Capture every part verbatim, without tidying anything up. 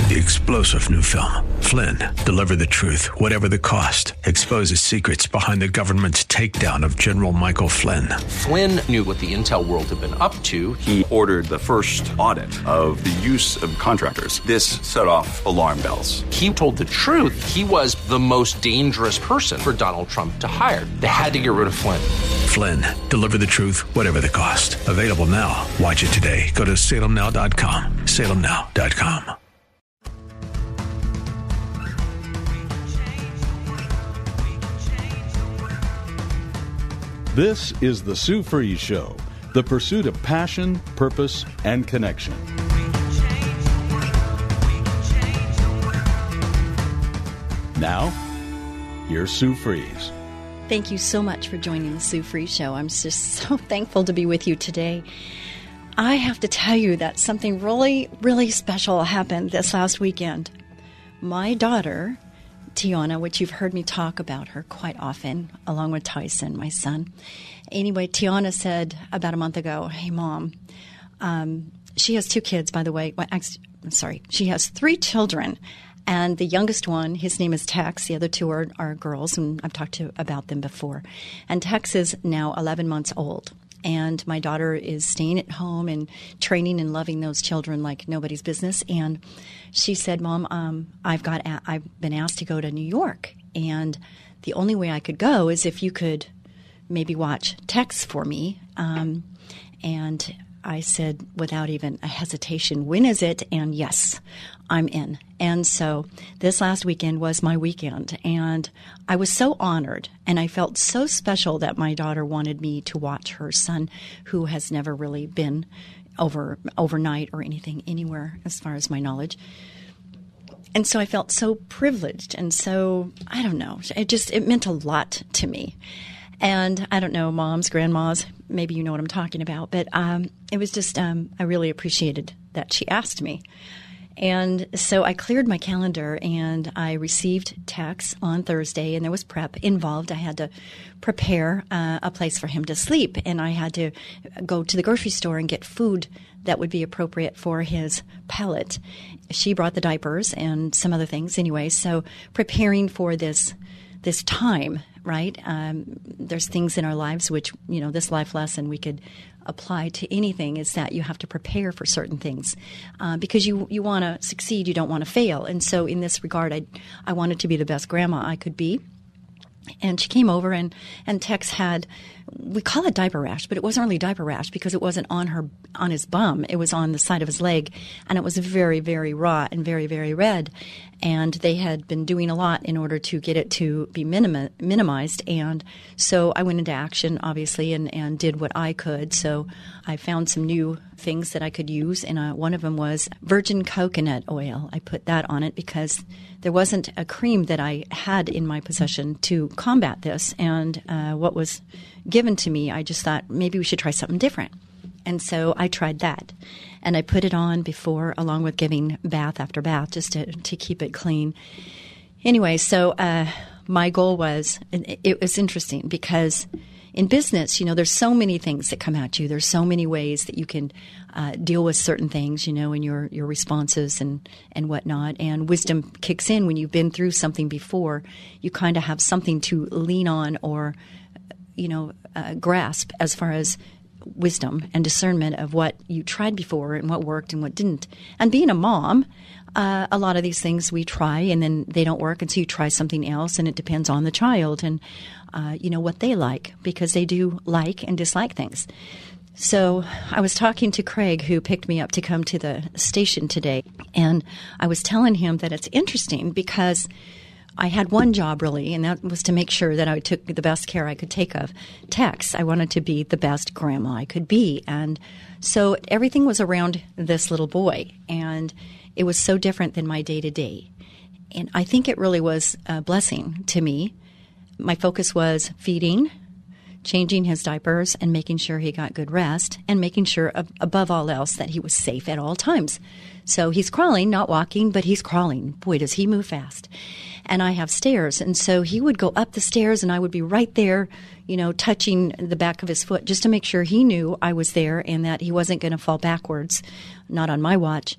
The explosive new film, Flynn, deliver the truth, whatever the cost, exposes secrets behind the government's takedown of General Michael Flynn. Flynn knew what the intel world had been up to. He ordered the first audit of the use of contractors. This set off alarm bells. He told the truth. He was the most dangerous person for Donald Trump to hire. They had to get rid of Flynn. Flynn, deliver the truth, whatever the cost. Available now. Watch it today. Go to salem now dot com. salem now dot com. This is the Sue Fries Show, the pursuit of passion, purpose, and connection. Now, here's Sue Fries. Thank you so much for joining the Sue Fries Show. I'm just so thankful to be with you today. I have to tell you that something really, really special happened this last weekend. My daughter, Tiana, which you've heard me talk about her quite often, along with Tyson, my son. Anyway, Tiana said about a month ago, hey, Mom, um, she has two kids, by the way. Well, actually, I'm sorry. She has three children, and the youngest one, his name is Tex. The other two are, are girls, and I've talked to about them before. And Tex is now eleven months old. And my daughter is staying at home and training and loving those children like nobody's business. And she said, Mom, um, I've got a- I've been asked to go to New York. And the only way I could go is if you could maybe watch Tex for me. Um, and I said, without even a hesitation, when is it? And yes, I'm in. And so this last weekend was my weekend, and I was so honored, and I felt so special that my daughter wanted me to watch her son, who has never really been over overnight or anything anywhere, as far as my knowledge. And so I felt so privileged, and so, I don't know, it just, it meant a lot to me. And I don't know, moms, grandmas, maybe you know what I'm talking about, but um, it was just, um, I really appreciated that she asked me. And so I cleared my calendar, and I received Tex on Thursday, and there was prep involved. I had to prepare uh, a place for him to sleep, and I had to go to the grocery store and get food that would be appropriate for his palate. She brought the diapers and some other things anyway, so preparing for this this time, right? Um, there's things in our lives which, you know, this life lesson we could apply to anything is that you have to prepare for certain things uh, because you, you want to succeed, you don't want to fail. And so in this regard, I I wanted to be the best grandma I could be. And she came over, and, and Tex had, we call it diaper rash, but it wasn't really diaper rash because it wasn't on her, on his bum. It was on the side of his leg, and it was very, very raw and very, very red. And they had been doing a lot in order to get it to be minimi- minimized. And so I went into action, obviously, and, and did what I could. So I found some new things that I could use, and uh, one of them was virgin coconut oil. I put that on it because there wasn't a cream that I had in my possession to combat this. And uh, what was given to me, I just thought maybe we should try something different. And so I tried that. And I put it on before, along with giving bath after bath, just to, to keep it clean. Anyway, so uh, my goal was, it, it was interesting because in business, you know, there's so many things that come at you. There's so many ways that you can uh, deal with certain things, you know, in your, your responses and, and whatnot. And wisdom kicks in when you've been through something before. You kind of have something to lean on or, you know, uh, grasp as far as wisdom and discernment of what you tried before and what worked and what didn't. And being a mom, uh, a lot of these things we try and then they don't work, and so you try something else, and it depends on the child and uh, you know what they like, because they do like and dislike things. So I was talking to Craig, who picked me up to come to the station today, and I was telling him that it's interesting because I had one job, really, and that was to make sure that I took the best care I could take of Tex. I wanted to be the best grandma I could be. And so everything was around this little boy, and it was so different than my day-to-day. And I think it really was a blessing to me. My focus was feeding, changing his diapers, and making sure he got good rest, and making sure, above all else, that he was safe at all times. So he's crawling, not walking, but he's crawling. Boy, does he move fast. And I have stairs, and so he would go up the stairs, and I would be right there, you know, touching the back of his foot just to make sure he knew I was there and that he wasn't going to fall backwards, not on my watch.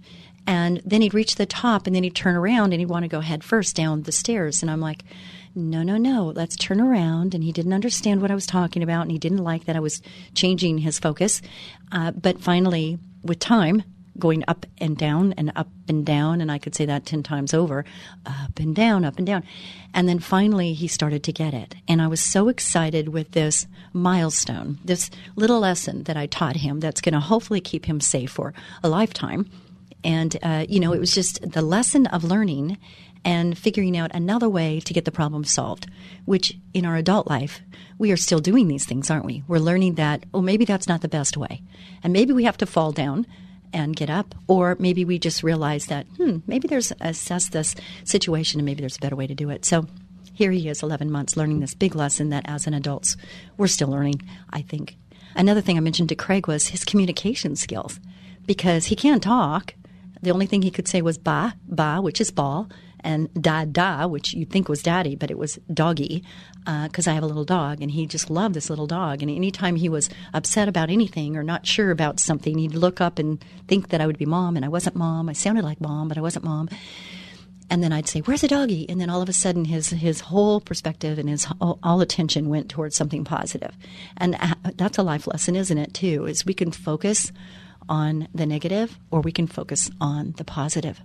And then he'd reach the top, and then he'd turn around, and he'd want to go head first down the stairs. And I'm like, no, no, no, let's turn around. And he didn't understand what I was talking about, and he didn't like that I was changing his focus. Uh, but finally, with time, going up and down and up and down, and I could say that ten times over, up and down, up and down. And then finally he started to get it. And I was so excited with this milestone, this little lesson that I taught him that's going to hopefully keep him safe for a lifetime. And, uh, you know, it was just the lesson of learning and figuring out another way to get the problem solved, which in our adult life, we are still doing these things, aren't we? We're learning that, oh, maybe that's not the best way. And maybe we have to fall down and get up, or maybe we just realize that, hmm, maybe there's assess this situation and maybe there's a better way to do it. So here he is, eleven months, learning this big lesson that as an adults, we're still learning, I think. Another thing I mentioned to Craig was his communication skills, because he can't talk. The only thing he could say was ba, ba, which is ball, and da, da, which you'd think was daddy, but it was doggy, because uh, I have a little dog, and he just loved this little dog. And anytime he was upset about anything or not sure about something, he'd look up and think that I would be mom, and I wasn't mom. I sounded like mom, but I wasn't mom. And then I'd say, where's the doggy? And then all of a sudden his his whole perspective and his all, all attention went towards something positive. And that's a life lesson, isn't it, too, is we can focus on the negative or we can focus on the positive.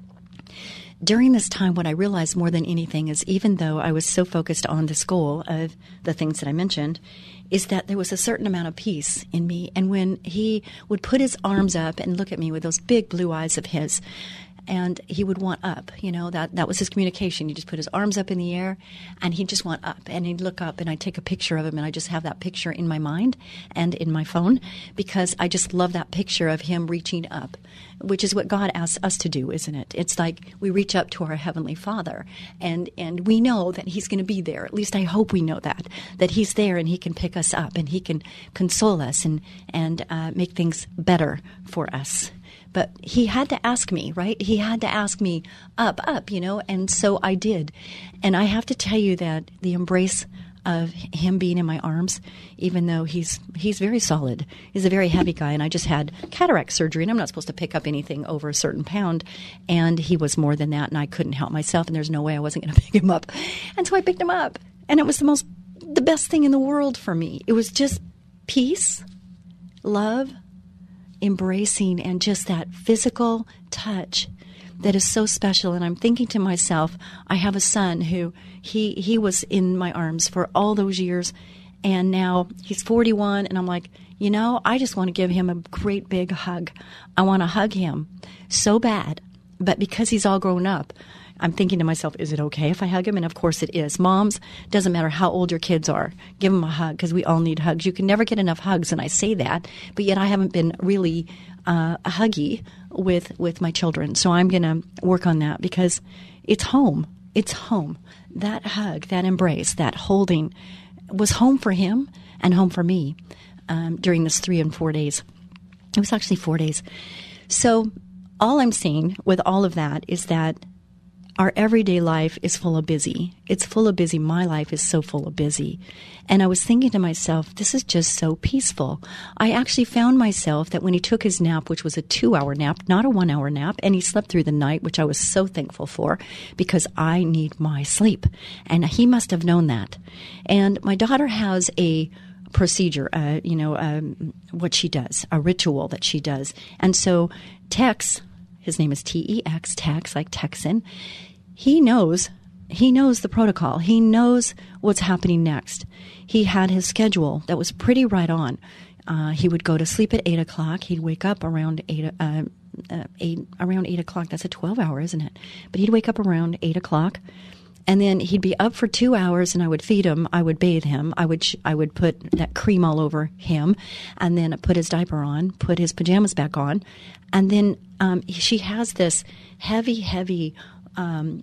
During this time, what I realized more than anything is even though I was so focused on this goal of the things that I mentioned, is that there was a certain amount of peace in me. And when he would put his arms up and look at me with those big blue eyes of his, and he would want up, you know, that, that was his communication. He just put his arms up in the air, and he'd just want up. And he'd look up, and I'd take a picture of him, and I just have that picture in my mind and in my phone because I just love that picture of him reaching up, which is what God asks us to do, isn't it? It's like we reach up to our Heavenly Father, and, and we know that He's going to be there. At least I hope we know that, that He's there, and He can pick us up, and He can console us and, and uh, make things better for us. But he had to ask me, right? He had to ask me up, up, you know, and so I did. And I have to tell you that the embrace of him being in my arms, even though he's he's very solid, he's a very heavy guy, and I just had cataract surgery, and I'm not supposed to pick up anything over a certain pound, and he was more than that, and I couldn't help myself, and there's no way I wasn't going to pick him up. And so I picked him up, and it was the most, the best thing in the world for me. It was just peace, love, embracing, and just that physical touch that is so special. And I'm thinking to myself, I have a son who he he was in my arms for all those years, and now he's forty-one, and I'm like, you know, I just want to give him a great big hug. I want to hug him so bad, but because he's all grown up, I'm thinking to myself, is it okay if I hug him? And of course it is. Moms, doesn't matter how old your kids are, give them a hug because we all need hugs. You can never get enough hugs, and I say that, but yet I haven't been really uh, huggy with with my children. So I'm going to work on that because it's home. It's home. That hug, that embrace, that holding was home for him and home for me um, during this three and four days. It was actually four days. So all I'm saying with all of that is that our everyday life is full of busy. It's full of busy. My life is so full of busy. And I was thinking to myself, this is just so peaceful. I actually found myself that when he took his nap, which was a two-hour nap, not a one-hour nap, and he slept through the night, which I was so thankful for because I need my sleep. And he must have known that. And my daughter has a procedure, uh, you know, um, what she does, a ritual that she does. And so Tex, his name is T E X, Tex, like Texan, he knows, he knows the protocol. He knows what's happening next. He had his schedule that was pretty right on. Uh, he would go to sleep at eight o'clock. He'd wake up around eight, uh, uh, eight, around eight o'clock. That's a twelve hour, isn't it? But he'd wake up around eight o'clock, and then he'd be up for two hours. And I would feed him. I would bathe him. I would, sh- I would put that cream all over him, and then put his diaper on, put his pajamas back on, and then um, she has this heavy, heavy. Um,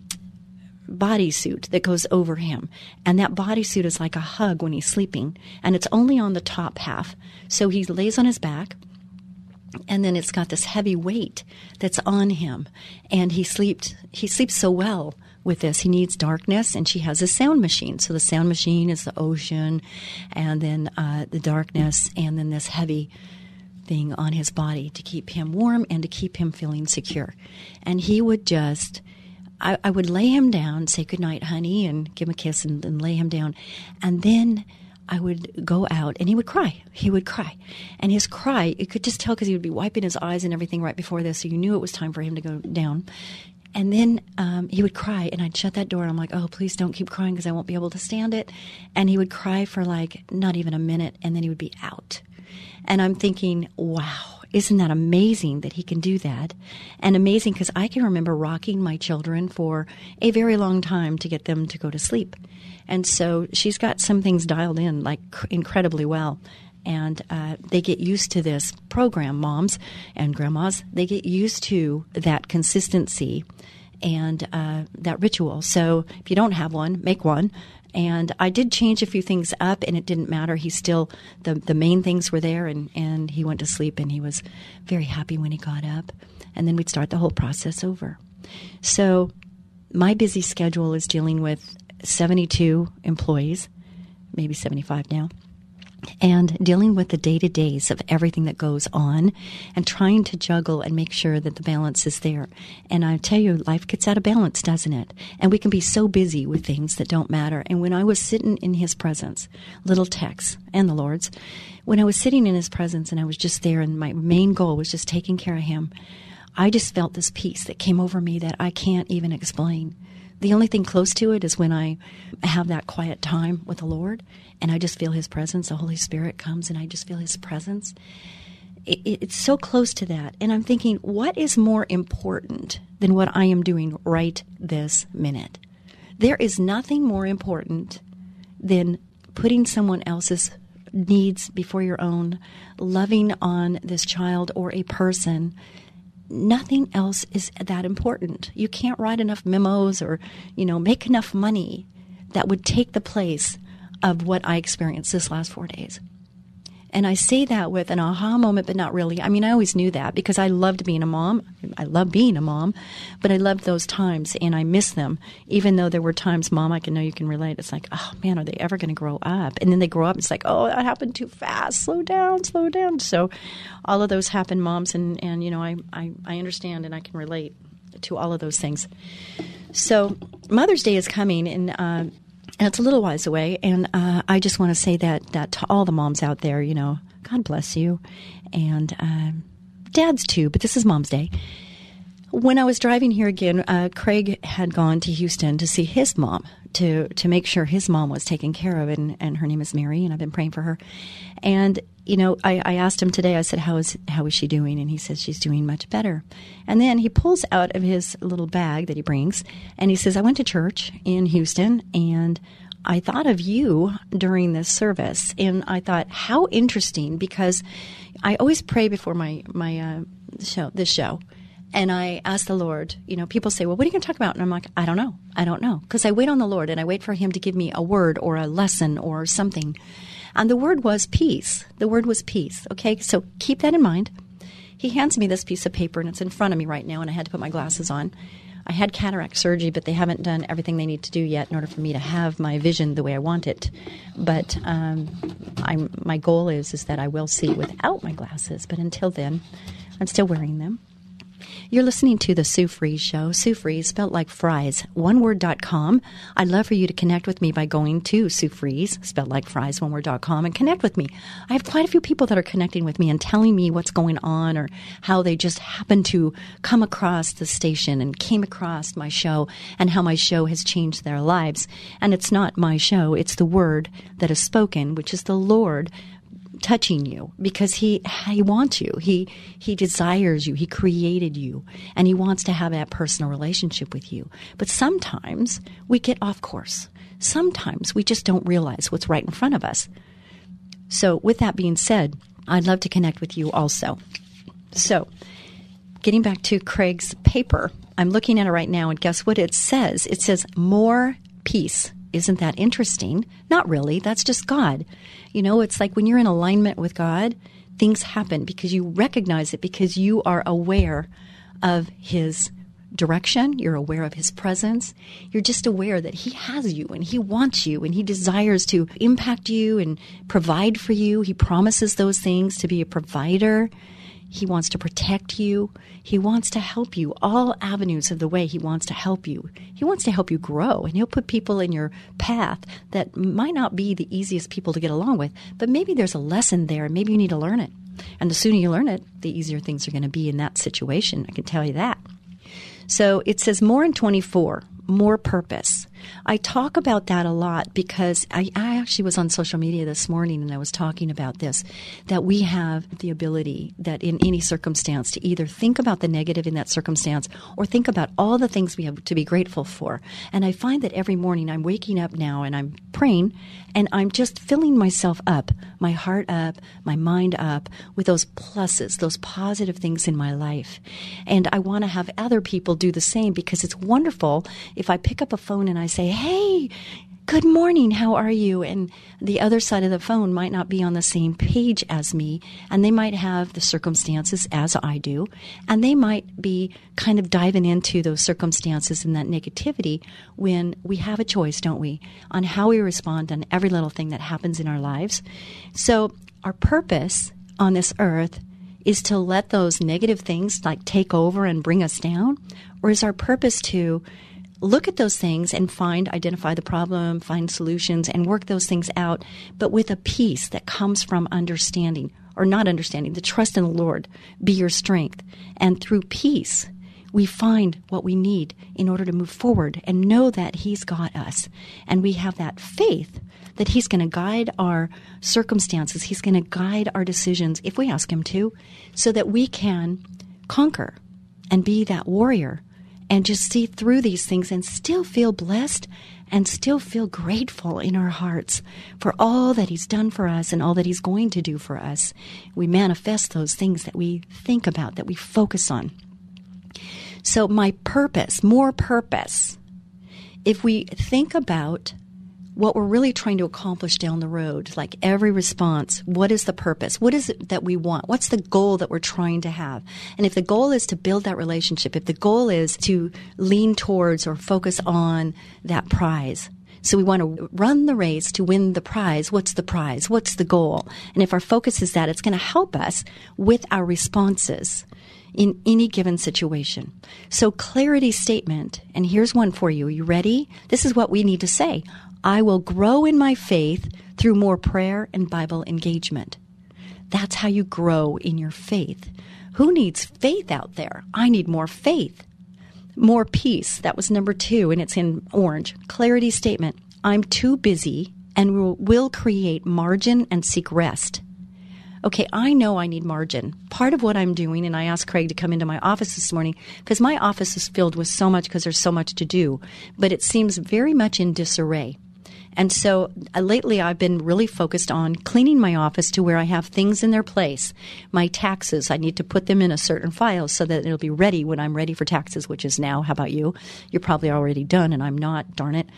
bodysuit that goes over him. And that bodysuit is like a hug when he's sleeping. And it's only on the top half. So he lays on his back, and then it's got this heavy weight that's on him. And he sleeps, he sleeps so well with this. He needs darkness, and she has a sound machine. So the sound machine is the ocean, and then uh, the darkness, and then this heavy everything on his body to keep him warm and to keep him feeling secure. And he would just, I, I would lay him down, say goodnight, honey, and give him a kiss and, and lay him down. And then I would go out, and he would cry. He would cry. And his cry, you could just tell because he would be wiping his eyes and everything right before this, so you knew it was time for him to go down. And then um, he would cry, and I'd shut that door, and I'm like, oh, please don't keep crying because I won't be able to stand it. And he would cry for like not even a minute, and then he would be out. And I'm thinking, wow, isn't that amazing that he can do that? And amazing because I can remember rocking my children for a very long time to get them to go to sleep. And so she's got some things dialed in like incredibly well. And uh, they get used to this program, moms and grandmas. They get used to that consistency and uh, that ritual. So if you don't have one, make one. And I did change a few things up, and it didn't matter. He still, the, the main things were there, and, and he went to sleep, and he was very happy when he got up. And then we'd start the whole process over. So my busy schedule is dealing with seventy-two employees, maybe seventy-five now, and dealing with the day-to-days of everything that goes on and trying to juggle and make sure that the balance is there. And I tell you, life gets out of balance, doesn't it? And we can be so busy with things that don't matter. And when I was sitting in his presence, little Tex and the Lord's, when I was sitting in his presence and I was just there and my main goal was just taking care of him, I just felt this peace that came over me that I can't even explain. The only thing close to it is when I have that quiet time with the Lord and I just feel his presence. The Holy Spirit comes and I just feel his presence. It, it, it's so close to that. And I'm thinking, what is more important than what I am doing right this minute? There is nothing more important than putting someone else's needs before your own, loving on this child or a person. Nothing else is that important. You can't write enough memos or, you know, make enough money that would take the place of what I experienced this last four days. And I say that with an aha moment, but not really. I mean, I always knew that because I loved being a mom. I love being a mom, but I loved those times and I miss them. Even though there were times, Mom, I can know you can relate. It's like, oh man, are they ever going to grow up? And then they grow up. It's like, oh, that happened too fast. Slow down, slow down. So all of those happen, moms. And, and you know, I, I, I understand and I can relate to all of those things. So Mother's Day is coming and, uh, And it's a little while away, and uh, I just want to say that, that to all the moms out there, you know, God bless you, and uh, dads too, but this is Mom's Day. When I was driving here again, uh, Craig had gone to Houston to see his mom, to to make sure his mom was taken care of, and, and her name is Mary, and I've been praying for her. And, you know, I, I asked him today, I said, how is how is she doing? And he says, she's doing much better. And then he pulls out of his little bag that he brings, and he says, I went to church in Houston, and I thought of you during this service. And I thought, how interesting, because I always pray before my, my uh, show, this show. And I ask the Lord, you know, people say, well, what are you going to talk about? And I'm like, I don't know. I don't know. Because I wait on the Lord and I wait for him to give me a word or a lesson or something. And the word was peace. The word was peace. Okay, so keep that in mind. He hands me this piece of paper and it's in front of me right now and I had to put my glasses on. I had cataract surgery, but they haven't done everything they need to do yet in order for me to have my vision the way I want it. But um, I'm, my goal is, is that I will see without my glasses. But until then, I'm still wearing them. You're listening to The Sue Fries Show. Sue Fries, spelled like fries, one word dot com. I'd love for you to connect with me by going to Sue Fries, spelled like fries, one word dot com, and connect with me. I have quite a few people that are connecting with me and telling me what's going on or how they just happen to come across the station and came across my show and how my show has changed their lives. And it's not my show. It's the word that is spoken, which is the Lord touching you because he he wants you. He he desires you. He created you, and he wants to have that personal relationship with you. But sometimes we get off course. Sometimes we just don't realize what's right in front of us. So with that being said, I'd love to connect with you also. So getting back to Craig's paper, I'm looking at it right now, and guess what it says? It says more peace. Isn't that interesting? Not really. That's just God. You know, it's like when you're in alignment with God, things happen because you recognize it, because you are aware of his direction. You're aware of his presence. You're just aware that he has you and he wants you and he desires to impact you and provide for you. He promises those things to be a provider. He wants to protect you. He wants to help you. All avenues of the way he wants to help you. He wants to help you grow, and he'll put people in your path that might not be the easiest people to get along with, but maybe there's a lesson there, and maybe you need to learn it. And the sooner you learn it, the easier things are going to be in that situation. I can tell you that. So it says more in twenty-four, more purpose. I talk about that a lot because I, I actually was on social media this morning and I was talking about this, that we have the ability that in any circumstance to either think about the negative in that circumstance or think about all the things we have to be grateful for. And I find that every morning I'm waking up now and I'm praying and I'm just filling myself up, my heart up, my mind up with those pluses, those positive things in my life. And I want to have other people do the same because it's wonderful if I pick up a phone and I say, hey, good morning, how are you? And the other side of the phone might not be on the same page as me, and they might have the circumstances as I do, and they might be kind of diving into those circumstances and that negativity when we have a choice, don't we, on how we respond on every little thing that happens in our lives. So our purpose on this earth is to let those negative things like take over and bring us down, or is our purpose to look at those things and find, identify the problem, find solutions, and work those things out, but with a peace that comes from understanding, or not understanding, the trust in the Lord be your strength. And through peace, we find what we need in order to move forward and know that he's got us. And we have that faith that he's going to guide our circumstances, he's going to guide our decisions, if we ask him to, so that we can conquer and be that warrior and just see through these things and still feel blessed and still feel grateful in our hearts for all that he's done for us and all that he's going to do for us. We manifest those things that we think about, that we focus on. So my purpose, more purpose. If we think about what we're really trying to accomplish down the road, like every response, what is the purpose? What is it that we want? What's the goal that we're trying to have? And if the goal is to build that relationship, if the goal is to lean towards or focus on that prize, so we want to run the race to win the prize. What's the prize? What's the goal? And if our focus is that, it's going to help us with our responses in any given situation. So clarity statement, and here's one for you. Are you ready? This is what we need to say. I will grow in my faith through more prayer and Bible engagement. That's how you grow in your faith. Who needs faith out there? I need more faith. More peace. That was number two, and it's in orange. Clarity statement. I'm too busy and will, will create margin and seek rest. Okay, I know I need margin. Part of what I'm doing, and I asked Craig to come into my office this morning, because my office is filled with so much because there's so much to do, but it seems very much in disarray. And so uh, lately I've been really focused on cleaning my office to where I have things in their place. My taxes, I need to put them in a certain file so that it'll be ready when I'm ready for taxes, which is now. How about you? You're probably already done, and I'm not, darn it.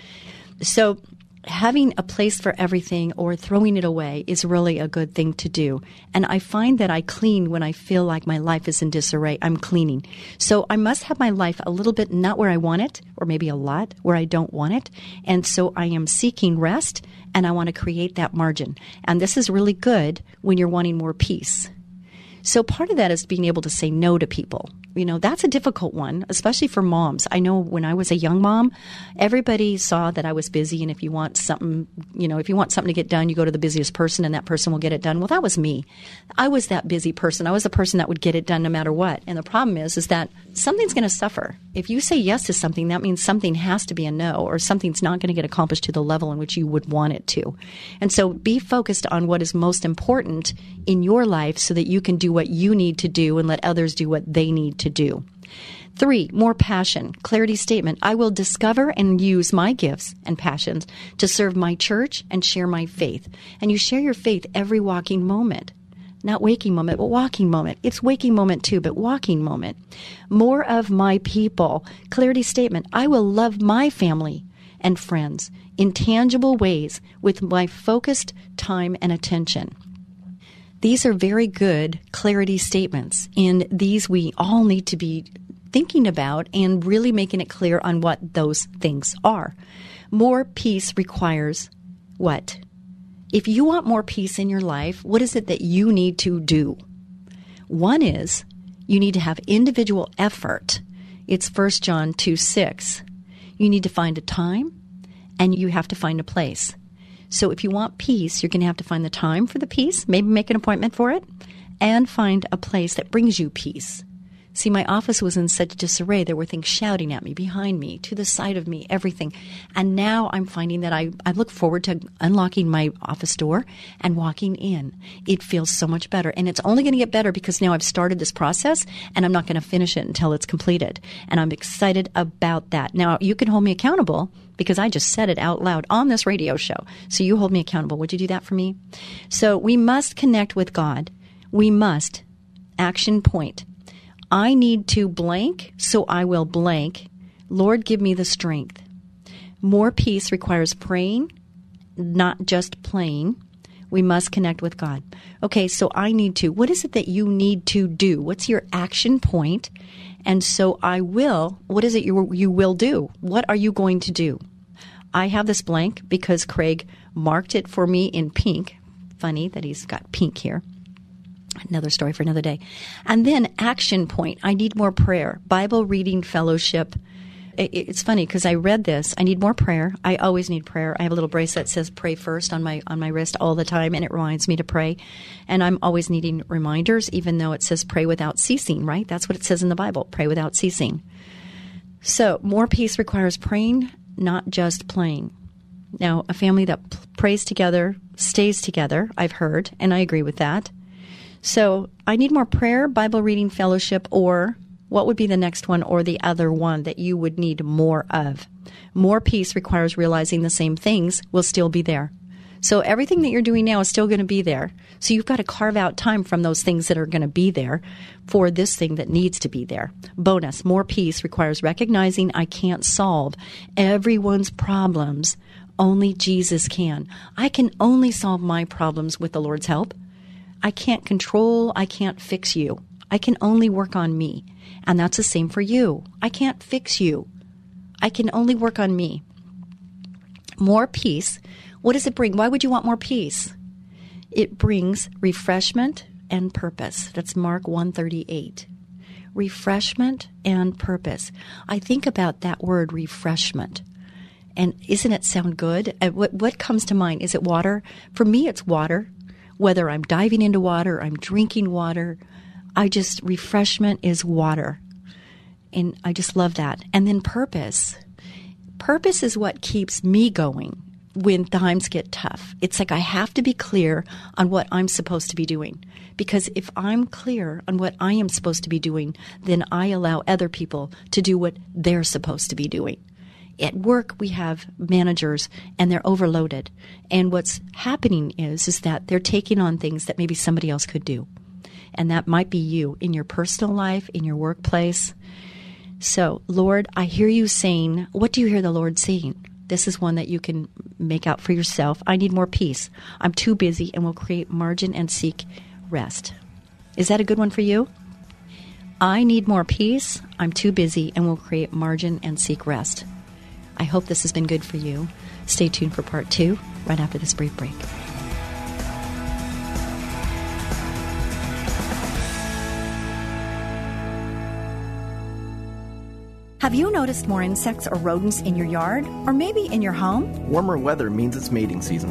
So having a place for everything or throwing it away is really a good thing to do. And I find that I clean when I feel like my life is in disarray. I'm cleaning. So I must have my life a little bit not where I want it, or maybe a lot where I don't want it. And so I am seeking rest, and I want to create that margin. And this is really good when you're wanting more peace. So part of that is being able to say no to people. You know, that's a difficult one, especially for moms. I know when I was a young mom, everybody saw that I was busy, and if you want something, you know, if you want something to get done, you go to the busiest person and that person will get it done. Well, that was me. I was that busy person. I was the person that would get it done no matter what. And the problem is, is that something's going to suffer. If you say yes to something, that means something has to be a no, or something's not going to get accomplished to the level in which you would want it to. And so be focused on what is most important in your life so that you can do what you need to do and let others do what they need to do. Three, more passion. Clarity statement. I will discover and use my gifts and passions to serve my church and share my faith. And you share your faith every walking moment. Not waking moment, but walking moment. It's waking moment too, but walking moment. More of my people. Clarity statement. I will love my family and friends in tangible ways with my focused time and attention. These are very good clarity statements. In these, we all need to be thinking about and really making it clear on what those things are. More peace requires what? If you want more peace in your life, what is it that you need to do? One is you need to have individual effort. It's First John two six. You need to find a time and you have to find a place. So if you want peace, you're going to have to find the time for the peace, maybe make an appointment for it, and find a place that brings you peace. See, my office was in such disarray. There were things shouting at me, behind me, to the side of me, everything. And now I'm finding that I, I look forward to unlocking my office door and walking in. It feels so much better. And it's only going to get better because now I've started this process and I'm not going to finish it until it's completed. And I'm excited about that. Now, you can hold me accountable because I just said it out loud on this radio show. So you hold me accountable. Would you do that for me? So we must connect with God. We must. Action point. I need to blank, so I will blank. Lord, give me the strength. More peace requires praying, not just playing. We must connect with God. Okay, so I need to. What is it that you need to do? What's your action point? And so I will. What is it you, you will do? What are you going to do? I have this blank because Craig marked it for me in pink. Funny that he's got pink here. Another story for another day. And then action point. I need more prayer. Bible reading fellowship. It's funny because I read this. I need more prayer. I always need prayer. I have a little bracelet that says pray first on my on my wrist all the time, and it reminds me to pray. And I'm always needing reminders, even though it says pray without ceasing, right? That's what it says in the Bible, pray without ceasing. So more peace requires praying, not just playing. Now, a family that p- prays together stays together, I've heard, and I agree with that. So I need more prayer, Bible reading fellowship, or what would be the next one or the other one that you would need more of? More peace requires realizing the same things will still be there. So everything that you're doing now is still going to be there. So you've got to carve out time from those things that are going to be there for this thing that needs to be there. Bonus, more peace requires recognizing I can't solve everyone's problems. Only Jesus can. I can only solve my problems with the Lord's help. I can't control, I can't fix you. I can only work on me. And that's the same for you. I can't fix you. I can only work on me. More peace. What does it bring? Why would you want more peace? It brings refreshment and purpose. That's Mark one thirty-eight. Refreshment and purpose. I think about that word refreshment. And isn't it sound good? What, what comes to mind? Is it water? For me, it's water. Whether I'm diving into water, I'm drinking water, I just, refreshment is water. And I just love that. And then purpose. Purpose is what keeps me going when times get tough. It's like I have to be clear on what I'm supposed to be doing. Because if I'm clear on what I am supposed to be doing, then I allow other people to do what they're supposed to be doing. At work, we have managers, and they're overloaded. And what's happening is, is that they're taking on things that maybe somebody else could do. And that might be you in your personal life, in your workplace. So, Lord, I hear you saying, what do you hear the Lord saying? This is one that you can make out for yourself. I need more peace. I'm too busy and will create margin and seek rest. Is that a good one for you? I need more peace. I'm too busy and will create margin and seek rest. I hope this has been good for you. Stay tuned for part two right after this brief break. Have you noticed more insects or rodents in your yard, or maybe in your home? Warmer weather means it's mating season.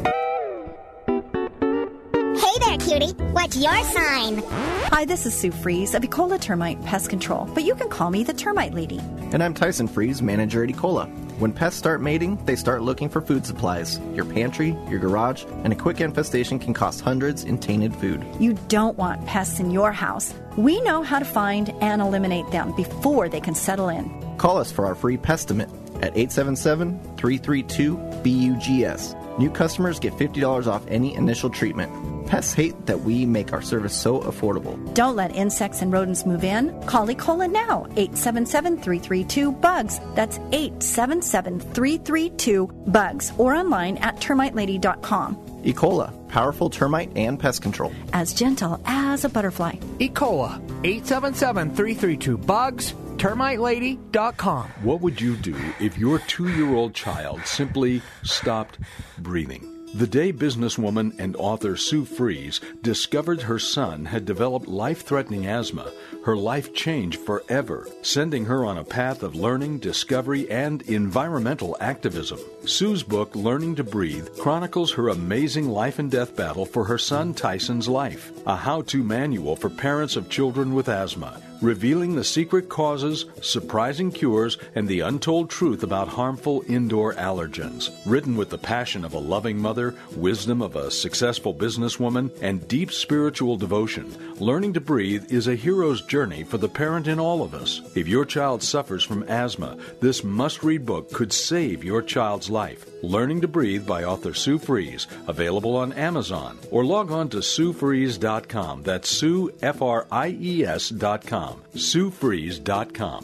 Hey there, cutie. What's your sign? Hi, this is Sue Fries of Ecola Termite Pest Control, but you can call me the Termite Lady. And I'm Tyson Fries, manager at Ecola. When pests start mating, they start looking for food supplies. Your pantry, your garage, and a quick infestation can cost hundreds in tainted food. You don't want pests in your house. We know how to find and eliminate them before they can settle in. Call us for our free Pestimate at eight seven seven, three three two, B U G S. New customers get fifty dollars off any initial treatment. Pests hate that we make our service so affordable. Don't let insects and rodents move in. Call Ecola now, eight seven seven, three three two, B U G S. That's eight seven seven, three three two, B U G S. Or online at termite lady dot com. Ecola, powerful termite and pest control. As gentle as a butterfly. Ecola, eight seven seven, three three two, B U G S. termite lady dot com. What would you do if your two-year-old child simply stopped breathing? The day businesswoman and author Sue Fries discovered her son had developed life-threatening asthma, her life changed forever, sending her on a path of learning, discovery, and environmental activism. Sue's book, Learning to Breathe, chronicles her amazing life and death battle for her son Tyson's life, a how-to manual for parents of children with asthma, revealing the secret causes, surprising cures, and the untold truth about harmful indoor allergens. Written with the passion of a loving mother, wisdom of a successful businesswoman, and deep spiritual devotion, Learning to Breathe is a hero's journey for the parent in all of us. If your child suffers from asthma, this must-read book could save your child's life. Learning to Breathe by author Sue Fries, available on Amazon, or log on to sue fries dot com. That's Sue, F R I E S dot com. sue fries dot com.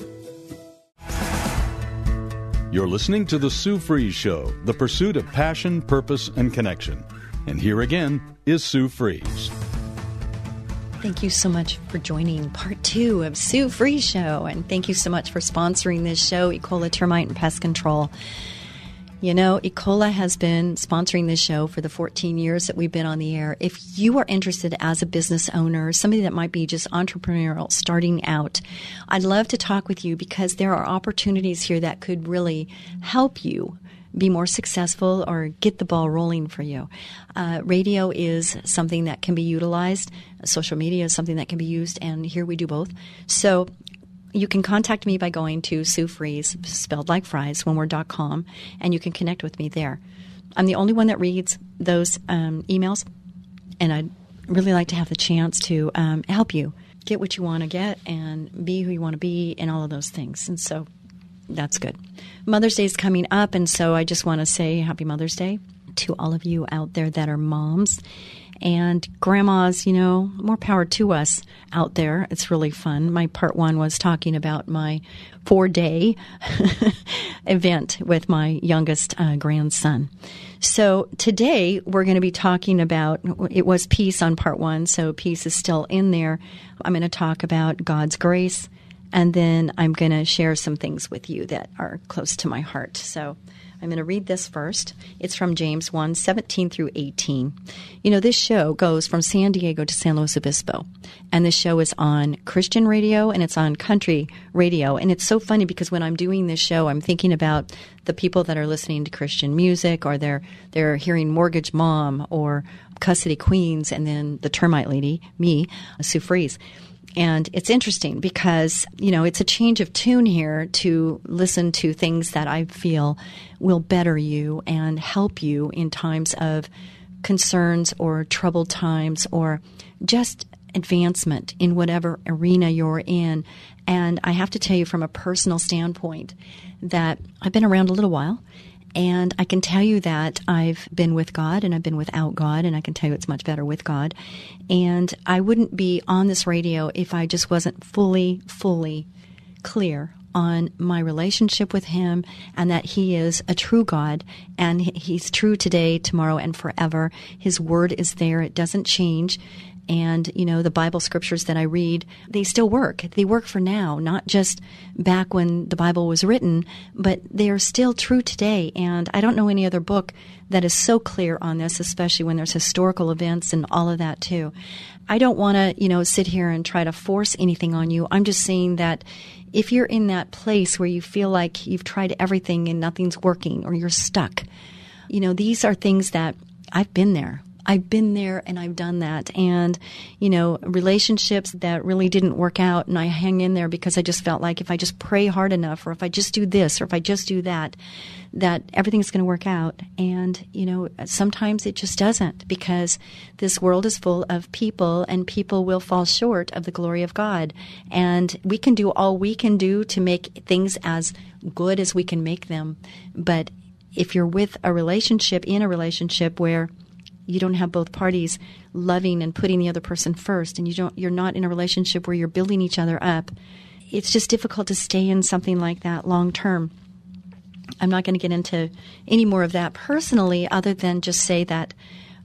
You're listening to The Sue Fries Show, the pursuit of passion, purpose, and connection. And here again is Sue Fries. Thank you so much for joining part two of Sue Fries Show. And thank you so much for sponsoring this show, Ecola Termite and Pest Control. You know, Ecola has been sponsoring this show for the fourteen years that we've been on the air. If you are interested as a business owner, somebody that might be just entrepreneurial, starting out, I'd love to talk with you because there are opportunities here that could really help you be more successful or get the ball rolling for you. Uh, radio is something that can be utilized. Social media is something that can be used, and here we do both. So you can contact me by going to Sue Fries, spelled like fries, one word dot com, and you can connect with me there. I'm the only one that reads those um, emails, and I'd really like to have the chance to um, help you get what you want to get and be who you want to be and all of those things. And so that's good. Mother's Day is coming up, and so I just want to say Happy Mother's Day to all of you out there that are moms. And grandmas, you know, more power to us out there. It's really fun. My part one was talking about my four-day event with my youngest uh, grandson. So today we're going to be talking about, it was peace on part one, so peace is still in there. I'm going to talk about God's grace, and then I'm going to share some things with you that are close to my heart. So I'm going to read this first. It's from James one, seventeen through eighteen. You know, this show goes from San Diego to San Luis Obispo, and this show is on Christian radio and it's on country radio. And it's so funny because when I'm doing this show, I'm thinking about the people that are listening to Christian music, or they're they're hearing Mortgage Mom or Custody Queens, and then the Termite Lady, me, Sue Fries. And it's interesting because, you know, it's a change of tune here to listen to things that I feel will better you and help you in times of concerns or troubled times or just advancement in whatever arena you're in. And I have to tell you from a personal standpoint that I've been around a little while. And I can tell you that I've been with God and I've been without God, and I can tell you it's much better with God. And I wouldn't be on this radio if I just wasn't fully, fully clear on my relationship with Him, and that He is a true God, and He's true today, tomorrow, and forever. His Word is there. It doesn't change. And, you know, the Bible scriptures that I read, they still work. They work for now, not just back when the Bible was written, but they are still true today. And I don't know any other book that is so clear on this, especially when there's historical events and all of that too. I don't want to, you know, sit here and try to force anything on you. I'm just saying that if you're in that place where you feel like you've tried everything and nothing's working, or you're stuck, you know, these are things that I've been there. I've been there and I've done that. And, you know, relationships that really didn't work out, and I hang in there because I just felt like if I just pray hard enough, or if I just do this, or if I just do that, that everything's going to work out. And, you know, sometimes it just doesn't, because this world is full of people, and people will fall short of the glory of God. And we can do all we can do to make things as good as we can make them. But if you're with a relationship, in a relationship where you don't have both parties loving and putting the other person first, and you don't, you're not in a relationship where you're building each other up, it's just difficult to stay in something like that long term. I'm not going to get into any more of that personally, other than just say that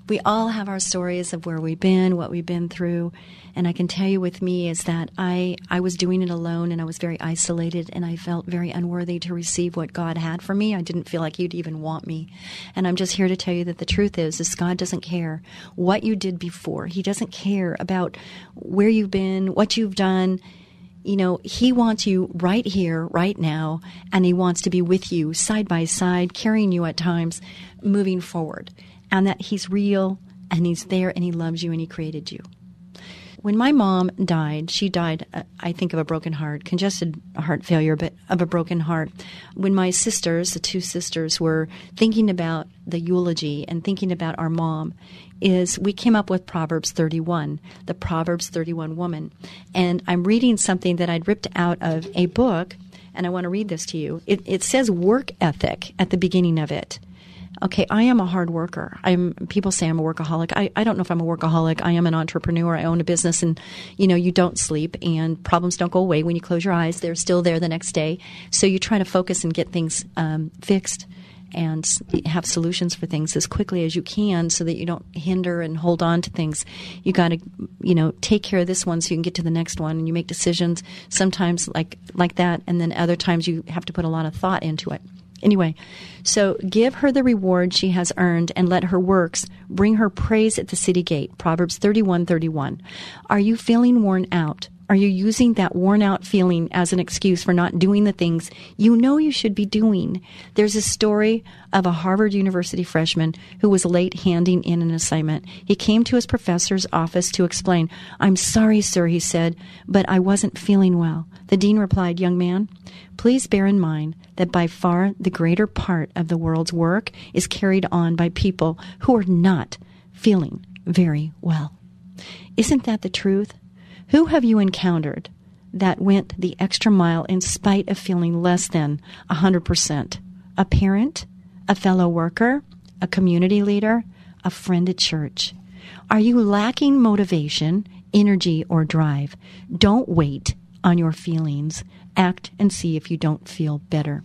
We all have our stories of where we've been, what we've been through. And I can tell you with me is that I, I was doing it alone, and I was very isolated, and I felt very unworthy to receive what God had for me. I didn't feel like He'd even want me. And I'm just here to tell you that the truth is, is God doesn't care what you did before. He doesn't care about where you've been, what you've done. You know, He wants you right here, right now, and He wants to be with you side by side, carrying you at times, moving forward. And that He's real, and He's there, and He loves you, and He created you. When my mom died, she died, uh, I think, of a broken heart, congested heart failure, but of a broken heart. When my sisters, the two sisters, were thinking about the eulogy and thinking about our mom, is we came up with Proverbs thirty-one, the Proverbs thirty-one woman. And I'm reading something that I'd ripped out of a book, and I want to read this to you. It, it says work ethic at the beginning of it. Okay, I am a hard worker. I'm. People say I'm a workaholic. I, I don't know if I'm a workaholic. I am an entrepreneur. I own a business, and, you know, you don't sleep, and problems don't go away when you close your eyes. They're still there the next day. So you try to focus and get things um, fixed and have solutions for things as quickly as you can so that you don't hinder and hold on to things. You got to, you know, take care of this one so you can get to the next one, and you make decisions sometimes like like that, and then other times you have to put a lot of thought into it. Anyway, so give her the reward she has earned, and let her works bring her praise at the city gate. Proverbs thirty-one thirty-one. Are you feeling worn out? Are you using that worn out feeling as an excuse for not doing the things you know you should be doing? There's a story of a Harvard University freshman who was late handing in an assignment. He came to his professor's office to explain. I'm sorry, sir, he said, but I wasn't feeling well. The dean replied, young man, please bear in mind that by far the greater part of the world's work is carried on by people who are not feeling very well. Isn't that the truth? Who have you encountered that went the extra mile in spite of feeling less than one hundred percent? A parent? A fellow worker? A community leader? A friend at church? Are you lacking motivation, energy, or drive? Don't wait on your feelings. Act and see if you don't feel better.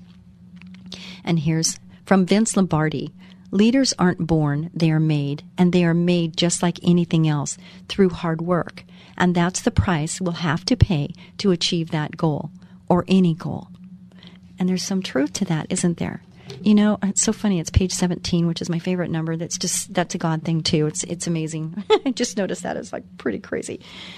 And here's from Vince Lombardi. Leaders aren't born, they are made, and they are made just like anything else, through hard work. And that's the price we'll have to pay to achieve that goal, or any goal. And there's some truth to that, isn't there? You know, it's so funny. It's page seventeen, which is my favorite number. That's just, that's a God thing too. It's it's amazing. I just noticed that. It's like pretty crazy.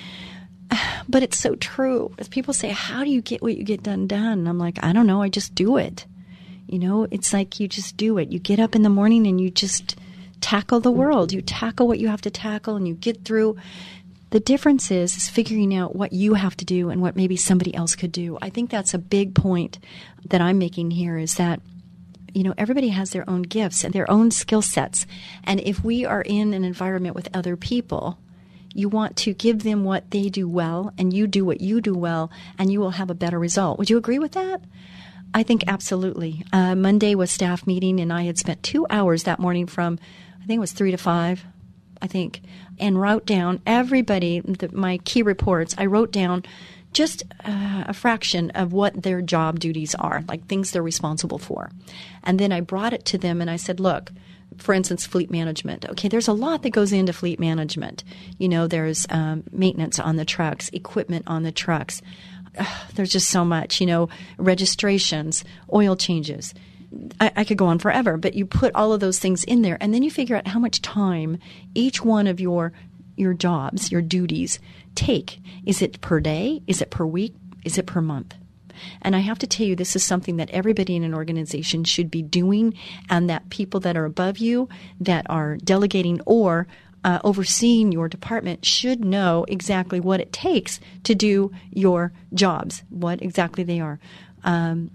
But it's so true. As people say, how do you get what you get done done? And I'm like, I don't know. I just do it. You know, it's like you just do it. You get up in the morning and you just tackle the world. You tackle what you have to tackle and you get through. The difference is, is figuring out what you have to do and what maybe somebody else could do. I think that's a big point that I'm making here, is that, you know, everybody has their own gifts and their own skill sets. And if we are in an environment with other people, you want to give them what they do well, and you do what you do well, and you will have a better result. Would you agree with that? I think absolutely. Uh, Monday was staff meeting, and I had spent two hours that morning from, I think it was three to five, I think, and wrote down everybody, the, my key reports. I wrote down just uh, a fraction of what their job duties are, like things they're responsible for. And then I brought it to them, and I said, look, for instance, fleet management. Okay, there's a lot that goes into fleet management. You know, there's um, maintenance on the trucks, equipment on the trucks. Ugh, there's just so much, you know, registrations, oil changes. I, I could go on forever, but you put all of those things in there, and then you figure out how much time each one of your your jobs, your duties take. Is it per day? Is it per week? Is it per month? And I have to tell you, this is something that everybody in an organization should be doing, and that people that are above you, that are delegating or uh, overseeing your department, should know exactly what it takes to do your jobs, what exactly they are. Um,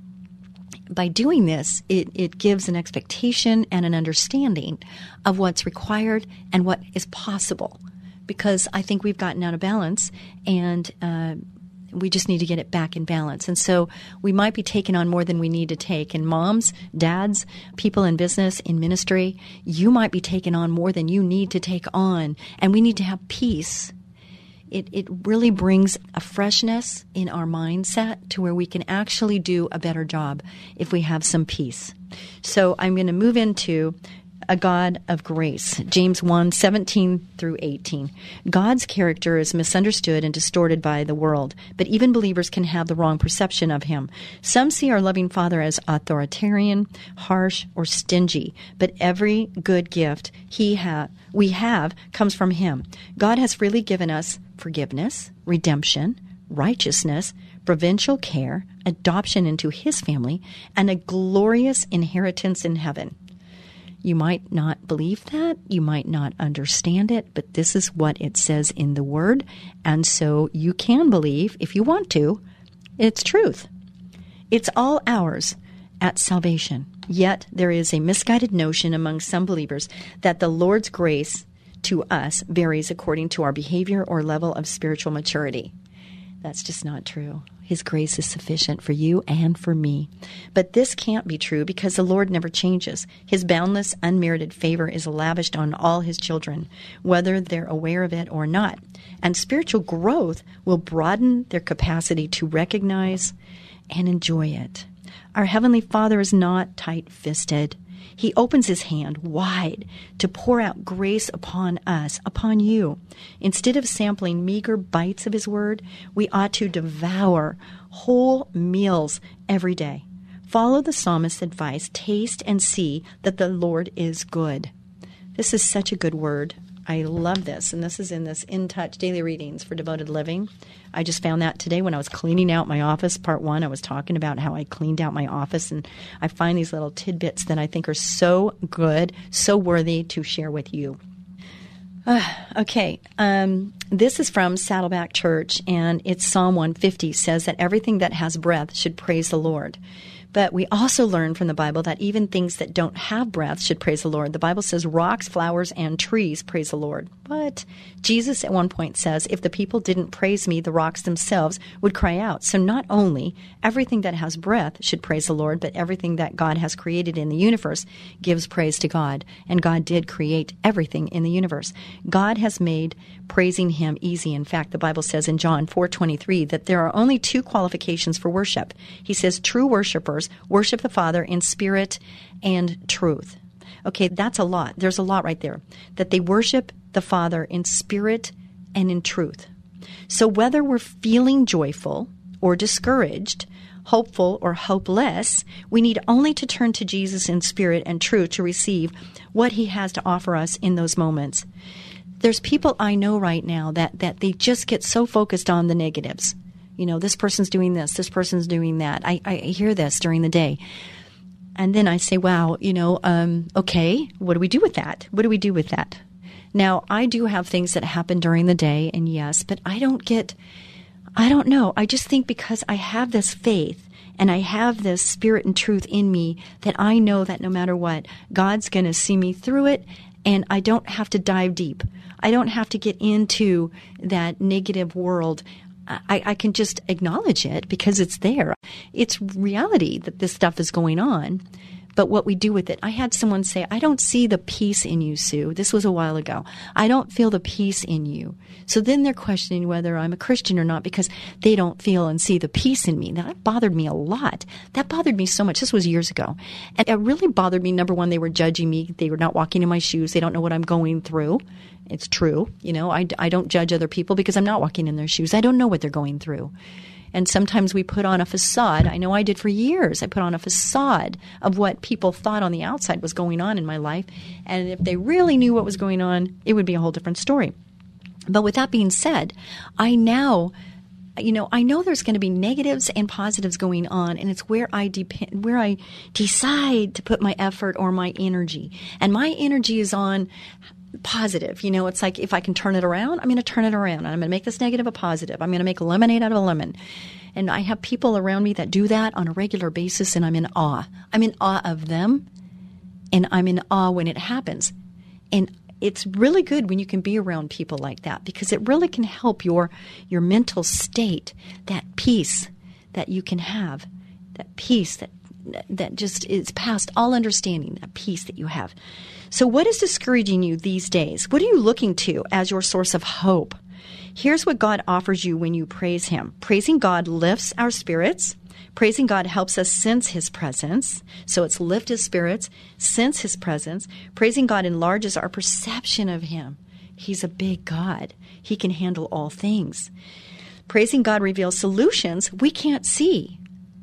by doing this, it, it gives an expectation and an understanding of what's required and what is possible, because I think we've gotten out of balance, and uh, we just need to get it back in balance. And so we might be taking on more than we need to take. And moms, dads, people in business, in ministry, you might be taking on more than you need to take on. And we need to have peace. It it really brings a freshness in our mindset to where we can actually do a better job if we have some peace. So I'm going to move into a God of grace. James one, seventeen through eighteen. God's character is misunderstood and distorted by the world, but even believers can have the wrong perception of him. Some see our loving Father as authoritarian, harsh, or stingy, but every good gift he ha- we have comes from him. God has freely given us forgiveness, redemption, righteousness, providential care, adoption into his family, and a glorious inheritance in heaven. You might not believe that, you might not understand it, but this is what it says in the Word, and so you can believe, if you want to, it's truth. It's all ours at salvation. Yet there is a misguided notion among some believers that the Lord's grace to us varies according to our behavior or level of spiritual maturity. That's just not true. His grace is sufficient for you and for me. But this can't be true because the Lord never changes. His boundless, unmerited favor is lavished on all his children, whether they're aware of it or not. And spiritual growth will broaden their capacity to recognize and enjoy it. Our Heavenly Father is not tight-fisted. He opens his hand wide to pour out grace upon us, upon you. Instead of sampling meager bites of his word, we ought to devour whole meals every day. Follow the psalmist's advice. Taste and see that the Lord is good. This is such a good word. I love this. And this is in this In Touch Daily Readings for Devoted Living. I just found that today when I was cleaning out my office. Part one, I was talking about how I cleaned out my office. And I find these little tidbits that I think are so good, so worthy to share with you. Uh, okay. Um, this is from Saddleback Church, and it's Psalm one fifty says that everything that has breath should praise the Lord. But we also learn from the Bible that even things that don't have breath should praise the Lord. The Bible says rocks, flowers, and trees praise the Lord. But Jesus at one point says, if the people didn't praise me, the rocks themselves would cry out. So not only everything that has breath should praise the Lord, but everything that God has created in the universe gives praise to God. And God did create everything in the universe. God has made praising him easy. In fact, the Bible says in John four twenty-three that there are only two qualifications for worship. He says true worshipers worship the Father in spirit and truth. Okay, that's a lot. There's a lot right there. That they worship the Father in spirit and in truth. So whether we're feeling joyful or discouraged, hopeful or hopeless, we need only to turn to Jesus in spirit and truth to receive what he has to offer us in those moments. There's people I know right now that, that they just get so focused on the negatives. You know, this person's doing this, this person's doing that. I, I hear this during the day. And then I say, wow, you know, um, okay, what do we do with that? What do we do with that? Now, I do have things that happen during the day, and yes, but I don't get, I don't know. I just think because I have this faith and I have this spirit and truth in me that I know that no matter what, God's going to see me through it, and I don't have to dive deep. I don't have to get into that negative world. I, I can just acknowledge it because it's there. It's reality that this stuff is going on, but what we do with it. I had someone say, I don't see the peace in you, Sue. This was a while ago. I don't feel the peace in you. So then they're questioning whether I'm a Christian or not because they don't feel and see the peace in me. Now, that bothered me a lot. That bothered me so much. This was years ago. And it really bothered me. Number one, they were judging me. They were not walking in my shoes. They don't know what I'm going through. It's true. You know, I, I don't judge other people because I'm not walking in their shoes. I don't know what they're going through. And sometimes we put on a facade. I know I did for years. I put on a facade of what people thought on the outside was going on in my life. And if they really knew what was going on, it would be a whole different story. But with that being said, I now, you know, I know there's going to be negatives and positives going on, and it's where I depend, where I decide to put my effort or my energy. And my energy is on positive. You know, it's like if I can turn it around, I'm going to turn it around. And I'm going to make this negative a positive. I'm going to make lemonade out of a lemon. And I have people around me that do that on a regular basis, and I'm in awe. I'm in awe of them, and I'm in awe when it happens. And it's really good when you can be around people like that because it really can help your your mental state, that peace that you can have, that peace that that just is past all understanding, that peace that you have. So what is discouraging you these days? What are you looking to as your source of hope? Here's what God offers you when you praise him. Praising God lifts our spirits, Praising God helps us sense his presence. So it's lift his spirits, sense his presence. Praising God enlarges our perception of him. He's a big God. He can handle all things. Praising God reveals solutions we can't see.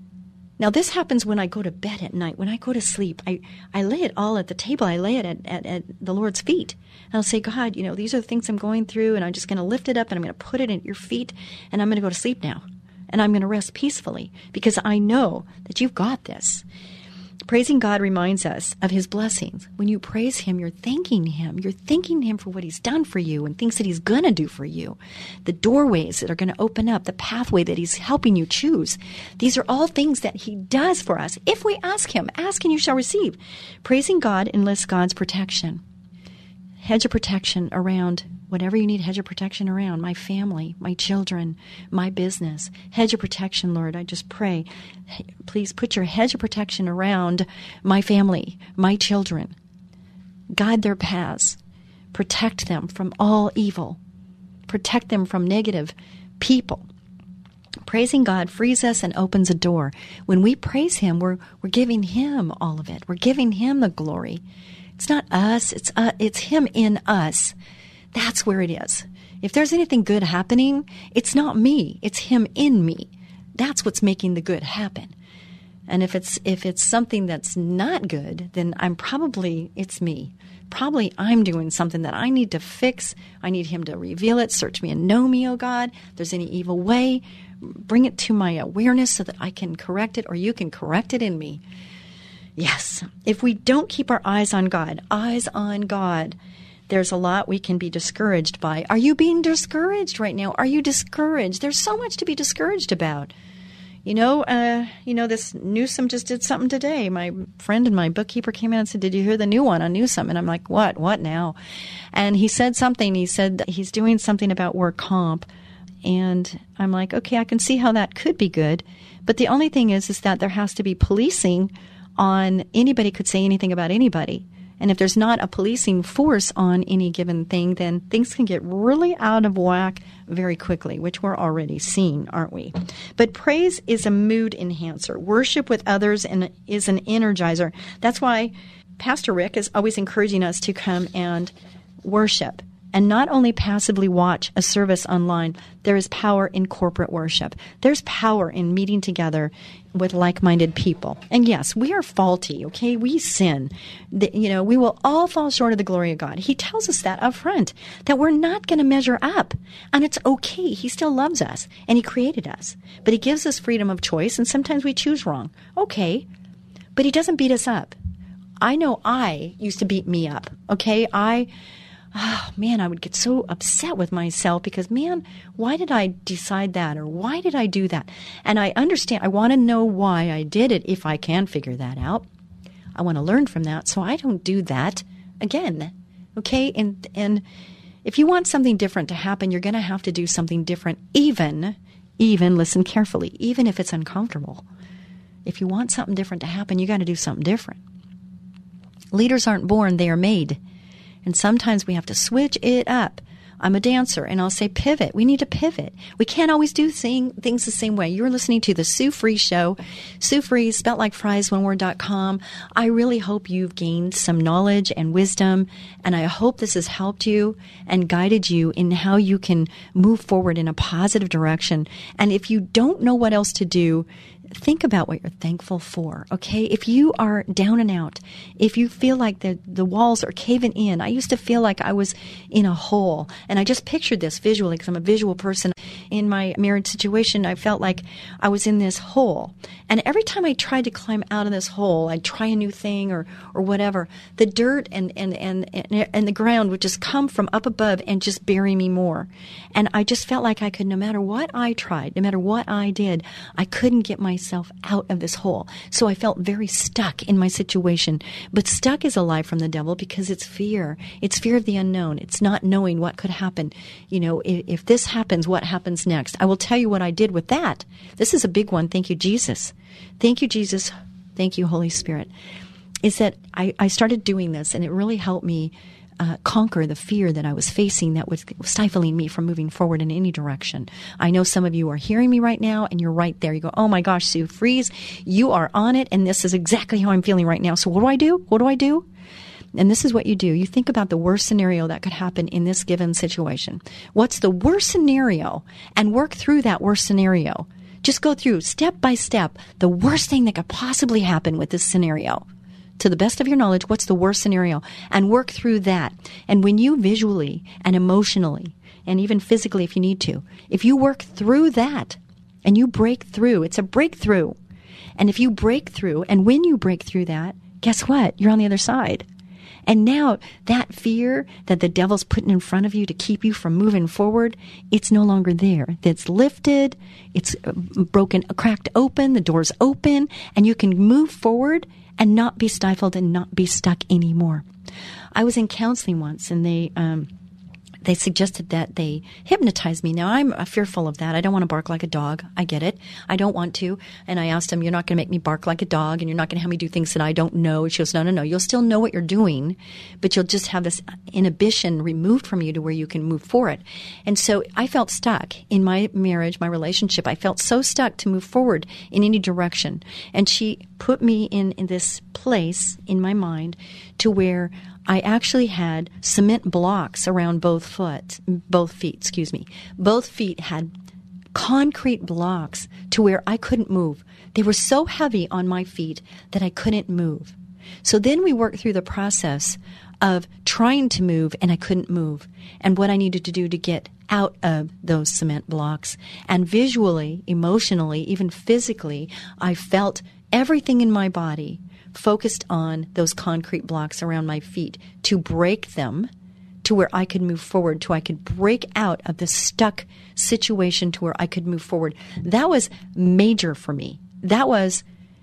Now, this happens when I go to bed at night. When I go to sleep, I, I lay it all at the table. I lay it at, at, at the Lord's feet. And I'll say, God, you know, these are the things I'm going through, and I'm just going to lift it up, and I'm going to put it at your feet, and I'm going to go to sleep now. And I'm going to rest peacefully because I know that you've got this. Praising God reminds us of his blessings. When you praise him, you're thanking him. You're thanking him for what he's done for you and things that he's going to do for you. The doorways that are going to open up, the pathway that he's helping you choose. These are all things that he does for us. If we ask him, ask and you shall receive. Praising God enlists God's protection. Hedge of protection around whatever you need hedge of protection around, my family, my children, my business. Hedge of protection, Lord, I just pray. Please put your hedge of protection around my family, my children. Guide their paths. Protect them from all evil. Protect them from negative people. Praising God frees us and opens a door. When we praise him, we're we're giving him all of it. We're giving him the glory. It's not us. It's uh, it's him in us. That's where it is. If there's anything good happening, it's not me. It's him in me. That's what's making the good happen. And if it's if it's something that's not good, then I'm probably, it's me. Probably I'm doing something that I need to fix. I need him to reveal it. Search me and know me, oh God. If there's any evil way, bring it to my awareness so that I can correct it, or you can correct it in me. Yes. If we don't keep our eyes on God, eyes on God, there's a lot we can be discouraged by. Are you being discouraged right now? Are you discouraged? There's so much to be discouraged about. You know, uh, you know, this Newsom just did something today. My friend and my bookkeeper came in and said, did you hear the new one on Newsom? And I'm like, what? What now? And he said something. He said that he's doing something about work comp. And I'm like, okay, I can see how that could be good. But the only thing is, is that there has to be policing on anybody could say anything about anybody. And if there's not a policing force on any given thing, then things can get really out of whack very quickly, which we're already seeing, aren't we? But praise is a mood enhancer. Worship with others and is an energizer. That's why Pastor Rick is always encouraging us to come and worship. And not only passively watch a service online, there is power in corporate worship. There's power in meeting together with like-minded people. And yes, we are faulty, okay? We sin. The, you know, we will all fall short of the glory of God. He tells us that up front, that we're not going to measure up. And it's okay. He still loves us, and he created us. But he gives us freedom of choice, and sometimes we choose wrong. Okay, but he doesn't beat us up. I know I used to beat me up, okay? I... Oh, man, I would get so upset with myself because, man, why did I decide that, or why did I do that? And I understand. I want to know why I did it if I can figure that out. I want to learn from that so I don't do that again, okay? And and if you want something different to happen, you're going to have to do something different, even, even, listen carefully, even if it's uncomfortable. If you want something different to happen, you got to do something different. Leaders aren't born, they are made. And sometimes we have to switch it up. I'm a dancer, and I'll say pivot. We need to pivot. We can't always do thing, things the same way. You're listening to the Sue Fries Show. Sue Fries, spelt like fries, one word dot com. I really hope you've gained some knowledge and wisdom, and I hope this has helped you and guided you in how you can move forward in a positive direction. And if you don't know what else to do, think about what you're thankful for, okay? If you are down and out, if you feel like the, the walls are caving in, I used to feel like I was in a hole, and I just pictured this visually because I'm a visual person. In my marriage situation, I felt like I was in this hole, and every time I tried to climb out of this hole, I'd try a new thing or, or whatever, the dirt and, and, and, and, and the ground would just come from up above and just bury me more. And I just felt like I could, no matter what I tried, no matter what I did, I couldn't get my myself out of this hole. So I felt very stuck in my situation. But stuck is a lie from the devil because it's fear. It's fear of the unknown. It's not knowing what could happen. You know, if, if this happens, what happens next? I will tell you what I did with that. This is a big one. Thank you, Jesus. Thank you, Jesus. Thank you, Holy Spirit. Is that I, I started doing this, and it really helped me uh, conquer the fear that I was facing that was stifling me from moving forward in any direction. I know some of you are hearing me right now, and you're right there. You go, oh my gosh, Sue Fries, you are on it, and this is exactly how I'm feeling right now. So what do I do? What do I do? And this is what you do. You think about the worst scenario that could happen in this given situation. What's the worst scenario? And work through that worst scenario. Just go through step by step the worst thing that could possibly happen with this scenario. To the best of your knowledge, what's the worst scenario? And work through that. And when you visually and emotionally, and even physically if you need to, if you work through that and you break through, it's a breakthrough. And if you break through, and when you break through that, guess what? You're on the other side. And now that fear that the devil's putting in front of you to keep you from moving forward, it's no longer there. It's lifted, it's broken, cracked open, the door's open, and you can move forward and not be stifled and not be stuck anymore. I was in counseling once, and they um, they suggested that they hypnotize me. Now, I'm fearful of that. I don't want to bark like a dog. I get it. I don't want to. And I asked him, you're not going to make me bark like a dog, and you're not going to have me do things that I don't know. And she goes, no, no, no. You'll still know what you're doing, but you'll just have this inhibition removed from you to where you can move forward. And so I felt stuck in my marriage, my relationship. I felt so stuck to move forward in any direction. And she put me in, in this place in my mind to where I actually had cement blocks around both foot, both feet, excuse me. Both feet had concrete blocks to where I couldn't move. They were so heavy on my feet that I couldn't move. So then we worked through the process of trying to move, and I couldn't move, and what I needed to do to get out of those cement blocks. And visually, emotionally, even physically, I felt everything in my body focused on those concrete blocks around my feet to break them to where I could move forward, to I could break out of the stuck situation to where I could move forward. That was major for me. That was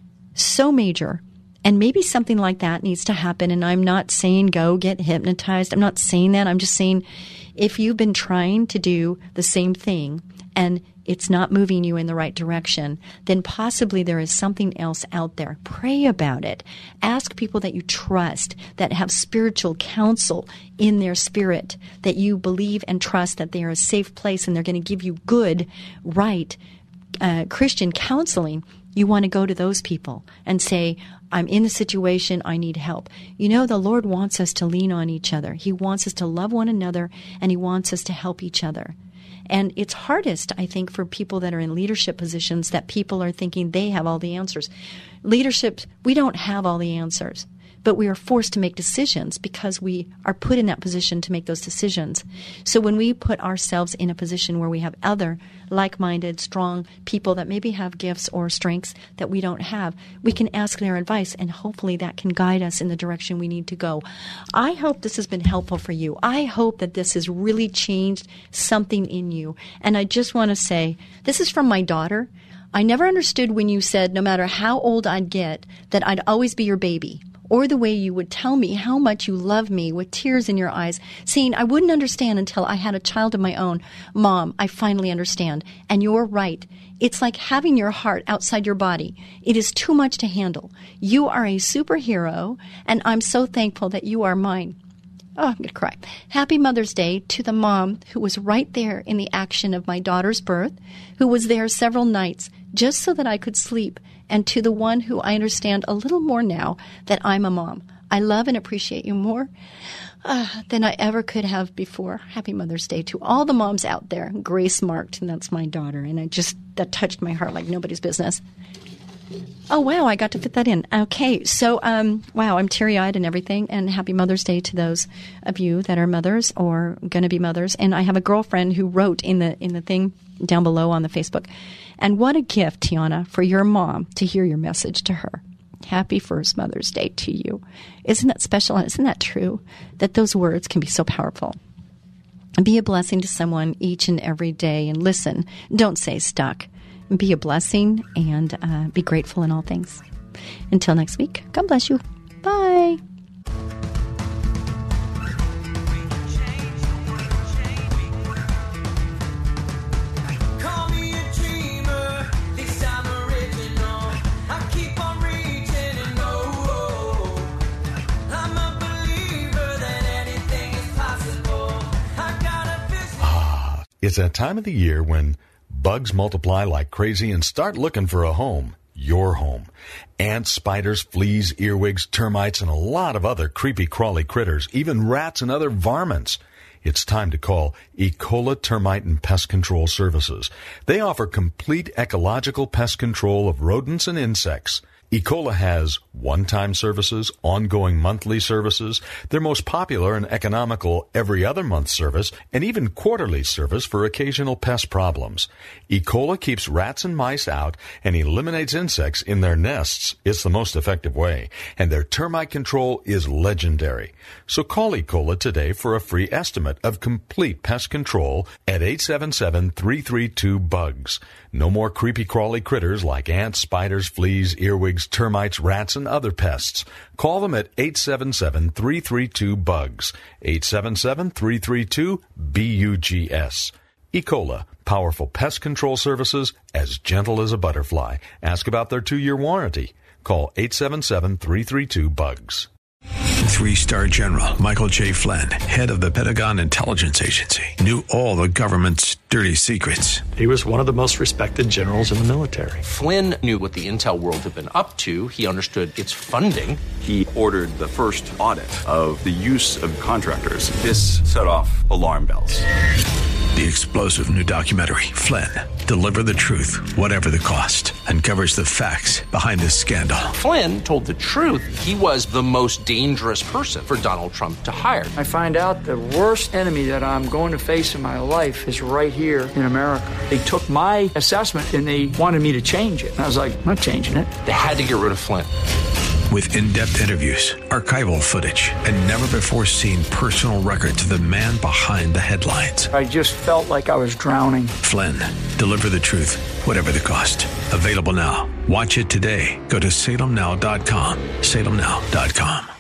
so major. And maybe something like that needs to happen. And I'm not saying go get hypnotized. I'm not saying that. I'm just saying if you've been trying to do the same thing and it's not moving you in the right direction, then possibly there is something else out there. Pray about it. Ask people that you trust, that have spiritual counsel in their spirit, that you believe and trust that they are a safe place and they're going to give you good, right, uh, Christian counseling. You want to go to those people and say, I'm in a situation, I need help. You know, the Lord wants us to lean on each other. He wants us to love one another, and He wants us to help each other. And it's hardest, I think, for people that are in leadership positions that people are thinking they have all the answers. Leadership, we don't have all the answers, but we are forced to make decisions because we are put in that position to make those decisions. So when we put ourselves in a position where we have other like-minded, strong people that maybe have gifts or strengths that we don't have, we can ask their advice, and hopefully that can guide us in the direction we need to go. I hope this has been helpful for you. I hope that this has really changed something in you. And I just want to say, this is from my daughter. I never understood when you said no matter how old I'd get, that I'd always be your baby. Or the way you would tell me how much you love me with tears in your eyes, saying I wouldn't understand until I had a child of my own. Mom, I finally understand. And you're right. It's like having your heart outside your body. It is too much to handle. You are a superhero, and I'm so thankful that you are mine. Oh, I'm going to cry. Happy Mother's Day to the mom who was right there in the action of my daughter's birth, who was there several nights just so that I could sleep, and to the one who I understand a little more now that I'm a mom. I love and appreciate you more uh, than I ever could have before. Happy Mother's Day to all the moms out there. Grace marked, and that's my daughter, and I just, that touched my heart like nobody's business. Oh, wow, I got to fit that in. Okay, so, um, wow, I'm teary-eyed and everything, and happy Mother's Day to those of you that are mothers or going to be mothers. And I have a girlfriend who wrote in the in the thing down below on the Facebook, and what a gift, Tiana, for your mom to hear your message to her. Happy first Mother's Day to you. Isn't that special? Isn't that true? That those words can be so powerful. Be a blessing to someone each and every day, and listen, don't say stuck. Be a blessing and uh, be grateful in all things. Until next week, God bless you. Bye. Anything It's that time of the year when bugs multiply like crazy and start looking for a home. Your home. Ants, spiders, fleas, earwigs, termites, and a lot of other creepy crawly critters, even rats and other varmints. It's time to call Ecola Termite and Pest Control Services. They offer complete ecological pest control of rodents and insects. Ecola has one-time services, ongoing monthly services, their most popular and economical every other month service, and even quarterly service for occasional pest problems. Ecola keeps rats and mice out and eliminates insects in their nests. It's the most effective way, and their termite control is legendary. So call Ecola today for a free estimate of complete pest control at eight seven seven, three three two, bugs. No more creepy crawly critters like ants, spiders, fleas, earwigs, termites, rats, and other pests. Call them at eight seven seven, three three two, bugs. eight seven seven, three three two, B U G S. Ecola, powerful pest control services as gentle as a butterfly. Ask about their two-year warranty. Call eight seven seven, three three two, bugs. Three-star General Michael J. Flynn, head of the Pentagon Intelligence Agency, knew all the government's dirty secrets. He was one of the most respected generals in the military. Flynn knew what the intel world had been up to. He understood its funding. He ordered the first audit of the use of contractors. This set off alarm bells. The explosive new documentary, Flynn, Deliver the Truth, Whatever the Cost, uncovers the facts behind this scandal. Flynn told the truth. He was the most dangerous person for Donald Trump to hire. I find out the worst enemy that I'm going to face in my life is right here in America. They took my assessment and they wanted me to change it. And I was like, I'm not changing it. They had to get rid of Flynn. With in-depth interviews, archival footage, and never-before-seen personal records of the man behind the headlines. I just felt like I was drowning. Flynn, Deliver the Truth, Whatever the Cost. Available now. Watch it today. Go to salem now dot com. salem now dot com.